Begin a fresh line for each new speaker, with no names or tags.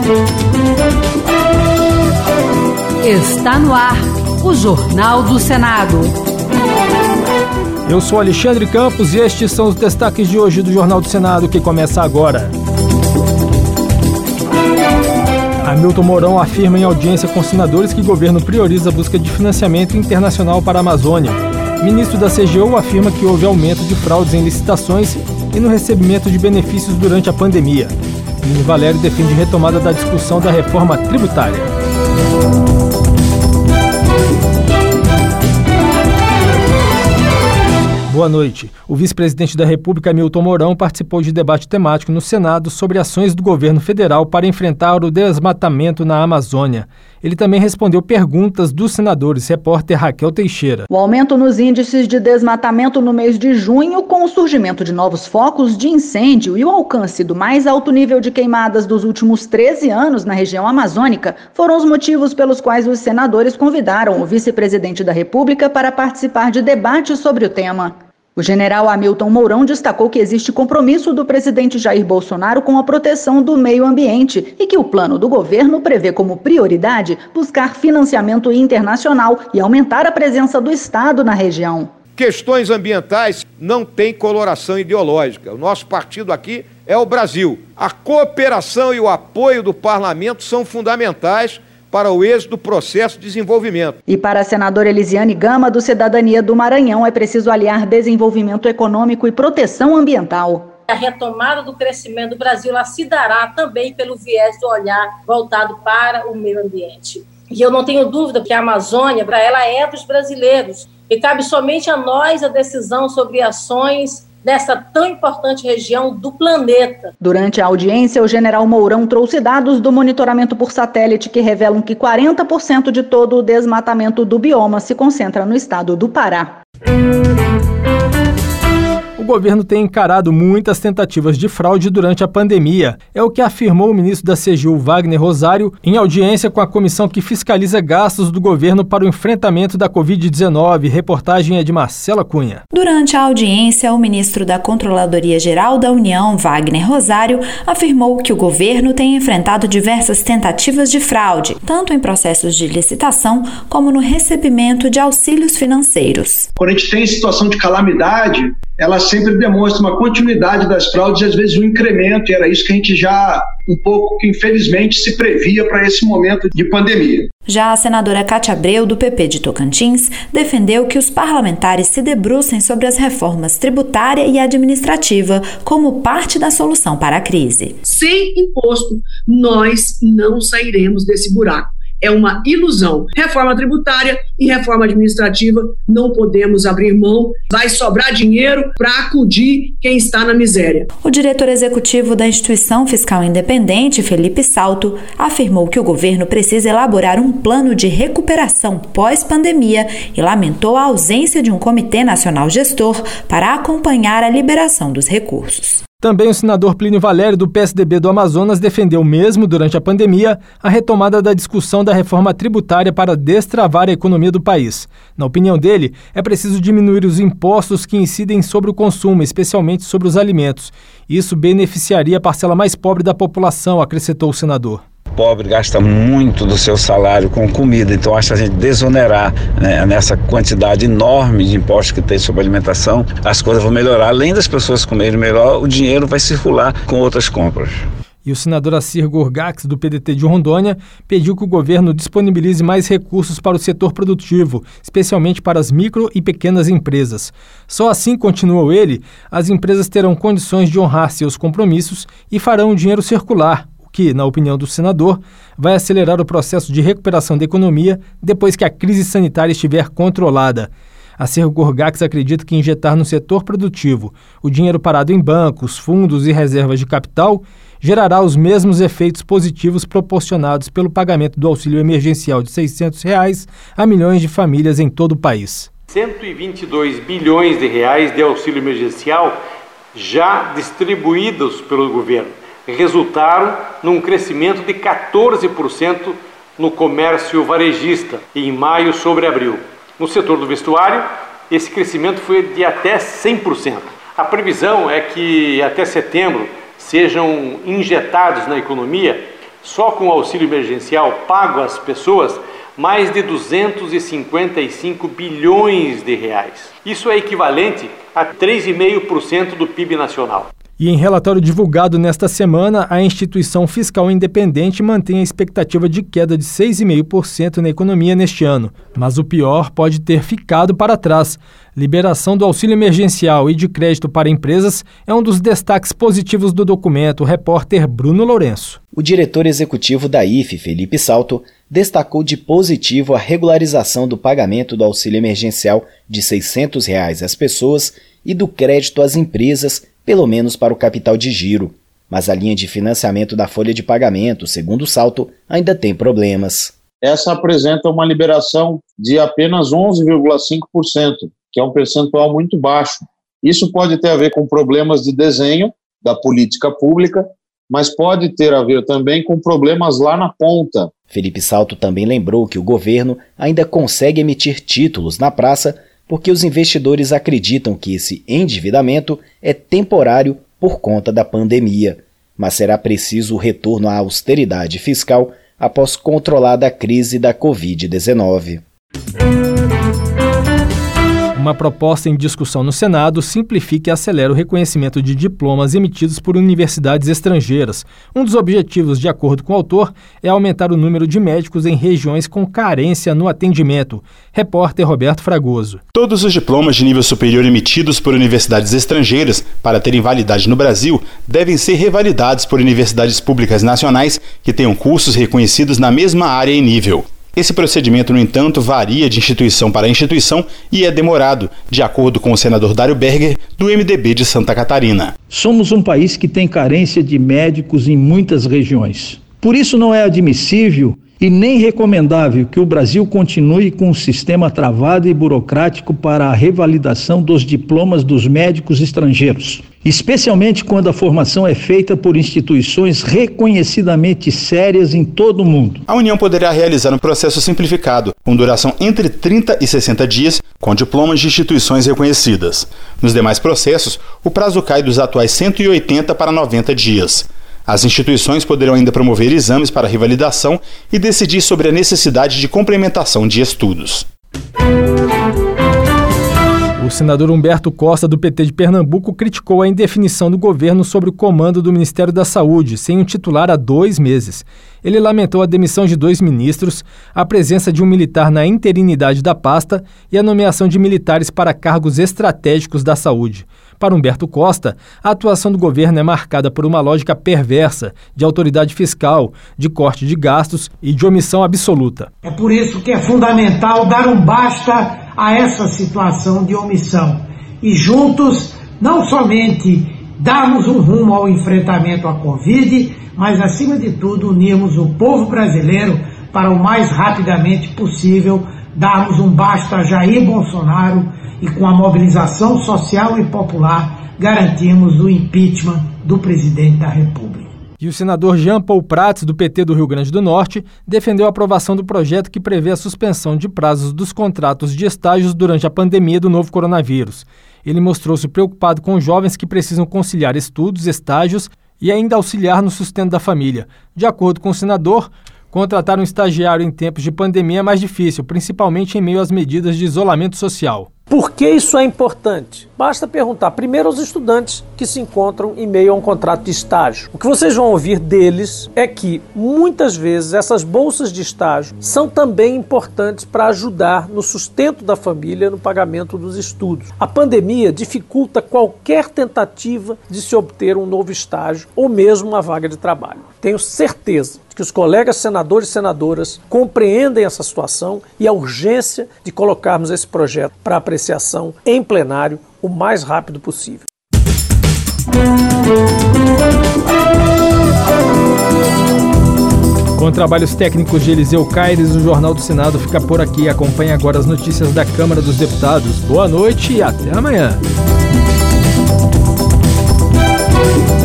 Está no ar o Jornal do Senado.
Eu sou Alexandre Campos e estes são os destaques de hoje do Jornal do Senado, que começa agora. Hamilton Mourão afirma em audiência com senadores que o governo prioriza a busca de financiamento internacional para a Amazônia. Ministro da CGU afirma que houve aumento de fraudes em licitações e no recebimento de benefícios durante a pandemia. Plínio Valério defende retomada da discussão da reforma tributária. Boa noite. O vice-presidente da República, Hamilton Mourão, participou de debate temático no Senado sobre ações do governo federal para enfrentar o desmatamento na Amazônia. Ele também respondeu perguntas dos senadores. Repórter Raquel Teixeira.
O aumento nos índices de desmatamento no mês de junho, com o surgimento de novos focos de incêndio e o alcance do mais alto nível de queimadas dos últimos 13 anos na região amazônica, foram os motivos pelos quais os senadores convidaram o vice-presidente da República para participar de debate sobre o tema. O general Hamilton Mourão destacou que existe compromisso do presidente Jair Bolsonaro com a proteção do meio ambiente e que o plano do governo prevê como prioridade buscar financiamento internacional e aumentar a presença do Estado na região.
Questões ambientais não têm coloração ideológica. O nosso partido aqui é o Brasil. A cooperação e o apoio do parlamento são fundamentais para o êxito do processo de desenvolvimento.
E para a senadora Elisiane Gama, do Cidadania do Maranhão, é preciso aliar desenvolvimento econômico e proteção ambiental.
A retomada do crescimento do Brasil ela se dará também pelo viés do olhar voltado para o meio ambiente. E eu não tenho dúvida que a Amazônia, ela é dos brasileiros. E cabe somente a nós a decisão sobre ações nessa tão importante região do planeta.
Durante a audiência, o general Mourão trouxe dados do monitoramento por satélite que revelam que 40% de todo o desmatamento do bioma se concentra no estado do Pará.
O governo tem encarado muitas tentativas de fraude durante a pandemia. É o que afirmou o ministro da CGU, Wagner Rosário, em audiência com a comissão que fiscaliza gastos do governo para o enfrentamento da Covid-19. Reportagem é de Marcela Cunha.
Durante a audiência, o ministro da Controladoria Geral da União, Wagner Rosário, afirmou que o governo tem enfrentado diversas tentativas de fraude, tanto em processos de licitação como no recebimento de auxílios financeiros.
Quando a gente tem situação de calamidade, ela sempre demonstra uma continuidade das fraudes e às vezes um incremento, e era isso que a gente já um pouco, que infelizmente se previa para esse momento de pandemia.
Já a senadora Cátia Abreu, do PP de Tocantins, defendeu que os parlamentares se debrucem sobre as reformas tributária e administrativa como parte da solução para a crise.
Sem imposto, nós não sairemos desse buraco. É uma ilusão. Reforma tributária e reforma administrativa não podemos abrir mão. Vai sobrar dinheiro para acudir quem está na miséria.
O diretor executivo da Instituição Fiscal Independente, Felipe Salto, afirmou que o governo precisa elaborar um plano de recuperação pós-pandemia e lamentou a ausência de um Comitê Nacional Gestor para acompanhar a liberação dos recursos.
Também o senador Plínio Valério, do PSDB do Amazonas, defendeu mesmo durante a pandemia a retomada da discussão da reforma tributária para destravar a economia do país. Na opinião dele, é preciso diminuir os impostos que incidem sobre o consumo, especialmente sobre os alimentos. Isso beneficiaria a parcela mais pobre da população, acrescentou o senador.
O pobre gasta muito do seu salário com comida, então acho que a gente desonerar, nessa quantidade enorme de impostos que tem sobre a alimentação, as coisas vão melhorar. Além das pessoas comerem melhor, o dinheiro vai circular com outras compras.
E o senador Assir Gorgax, do PDT de Rondônia, pediu que o governo disponibilize mais recursos para o setor produtivo, especialmente para as micro e pequenas empresas. Só assim, continuou ele, as empresas terão condições de honrar seus compromissos e farão o dinheiro circular, que, na opinião do senador, vai acelerar o processo de recuperação da economia depois que a crise sanitária estiver controlada. Assir Gorgax acredita que injetar no setor produtivo o dinheiro parado em bancos, fundos e reservas de capital gerará os mesmos efeitos positivos proporcionados pelo pagamento do auxílio emergencial de R$ 600 a milhões de famílias em todo o país.
122 bilhões de reais de auxílio emergencial já distribuídos pelo governo resultaram num crescimento de 14% no comércio varejista em maio sobre abril. No setor do vestuário, esse crescimento foi de até 100%. A previsão é que até setembro sejam injetados na economia Só com o auxílio emergencial pago às pessoas, mais de 255 bilhões de reais. Isso é equivalente a 3,5% do PIB nacional.
E em relatório divulgado nesta semana, a instituição fiscal independente mantém a expectativa de queda de 6,5% na economia neste ano. Mas o pior pode ter ficado para trás. Liberação do auxílio emergencial e de crédito para empresas é um dos destaques positivos do documento, o repórter Bruno Lourenço.
O diretor executivo da IFE, Felipe Salto, destacou de positivo a regularização do pagamento do auxílio emergencial de R$ 600 às pessoas e do crédito às empresas, pelo menos para o capital de giro. Mas a linha de financiamento da folha de pagamento, segundo o Salto, ainda tem problemas.
Essa apresenta uma liberação de apenas 11,5%, que é um percentual muito baixo. Isso pode ter a ver com problemas de desenho da política pública, mas pode ter a ver também com problemas lá na ponta.
Felipe Salto também lembrou que o governo ainda consegue emitir títulos na praça porque os investidores acreditam que esse endividamento é temporário por conta da pandemia, mas será preciso o retorno à austeridade fiscal após controlada a crise da Covid-19.
Uma proposta em discussão no Senado simplifica e acelera o reconhecimento de diplomas emitidos por universidades estrangeiras. Um dos objetivos, de acordo com o autor, é aumentar o número de médicos em regiões com carência no atendimento. Repórter Roberto Fragoso.
Todos os diplomas de nível superior emitidos por universidades estrangeiras para terem validade no Brasil devem ser revalidados por universidades públicas nacionais que tenham cursos reconhecidos na mesma área e nível. Esse procedimento, no entanto, varia de instituição para instituição e é demorado, de acordo com o senador Dário Berger, do MDB de Santa Catarina.
Somos um país que tem carência de médicos em muitas regiões. Por isso não é admissível e nem recomendável que o Brasil continue com um sistema travado e burocrático para a revalidação dos diplomas dos médicos estrangeiros, especialmente quando a formação é feita por instituições reconhecidamente sérias em todo o mundo.
A União poderá realizar um processo simplificado, com duração entre 30 e 60 dias, com diplomas de instituições reconhecidas. Nos demais processos, o prazo cai dos atuais 180 para 90 dias. As instituições poderão ainda promover exames para revalidação e decidir sobre a necessidade de complementação de estudos.
O senador Humberto Costa, do PT de Pernambuco, criticou a indefinição do governo sobre o comando do Ministério da Saúde, sem um titular há 2 meses. Ele lamentou a demissão de 2 ministros, a presença de um militar na interinidade da pasta e a nomeação de militares para cargos estratégicos da saúde. Para Humberto Costa, a atuação do governo é marcada por uma lógica perversa de autoridade fiscal, de corte de gastos e de omissão absoluta.
É por isso que é fundamental dar um basta a essa situação de omissão e juntos não somente darmos um rumo ao enfrentamento à Covid, mas acima de tudo unirmos o povo brasileiro para o mais rapidamente possível darmos um basta a Jair Bolsonaro e com a mobilização social e popular garantimos o impeachment do presidente da República.
E o senador Jean Paul Prats, do PT do Rio Grande do Norte, defendeu a aprovação do projeto que prevê a suspensão de prazos dos contratos de estágios durante a pandemia do novo coronavírus. Ele mostrou-se preocupado com jovens que precisam conciliar estudos, estágios e ainda auxiliar no sustento da família. De acordo com o senador, contratar um estagiário em tempos de pandemia é mais difícil, principalmente em meio às medidas de isolamento social.
Por que isso é importante? Basta perguntar primeiro aos estudantes que se encontram em meio a um contrato de estágio. O que vocês vão ouvir deles é que, muitas vezes, essas bolsas de estágio são também importantes para ajudar no sustento da família no pagamento dos estudos. A pandemia dificulta qualquer tentativa de se obter um novo estágio ou mesmo uma vaga de trabalho. Tenho certeza que os colegas senadores e senadoras compreendem essa situação e a urgência de colocarmos esse projeto para apreciação em plenário o mais rápido possível.
Com trabalhos técnicos de Eliseu Caires, o Jornal do Senado fica por aqui. Acompanhe agora as notícias da Câmara dos Deputados. Boa noite e até amanhã.